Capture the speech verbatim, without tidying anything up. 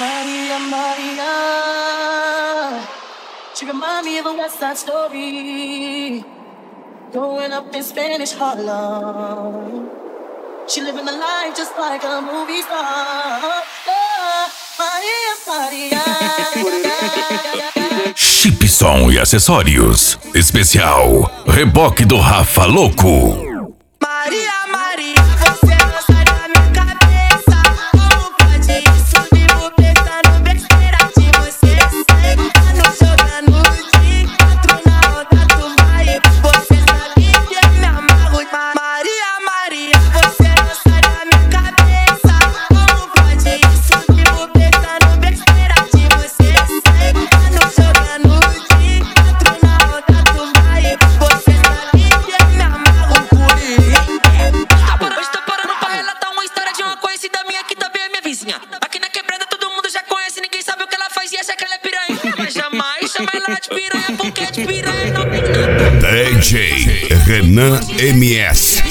Maria, Maria, she remind me of a West Side Story. Growing up in Spanish Harlem, she living the life just like a movie star. Oh, Maria, Maria. Chip Som e Acessórios. Especial Reboque do Rafa Louco. Maria, Maria, você não sai da minha cabeça. Como pode isso? Vivo pensando besteira de você. Sentando, jogando o dia quatro na onda do baile. Você sabe que eu me amarro. Maria, Maria, você não sai da minha cabeça. Como pode isso? Vivo pensando besteira de você. Sentando, jogando o dia quatro na onda do baile. Você sabe que eu me amarro por isso. Hoje tô parando pra relatar uma história de uma conhecida minha que também é minha vizinha. Aqui na quebrada todo mundo já conhece, ninguém sabe o que ela faz e acha que ela é piranha. Mas jamais chama ela de piranha, porque de piranha não tem nada. D J Renan M S.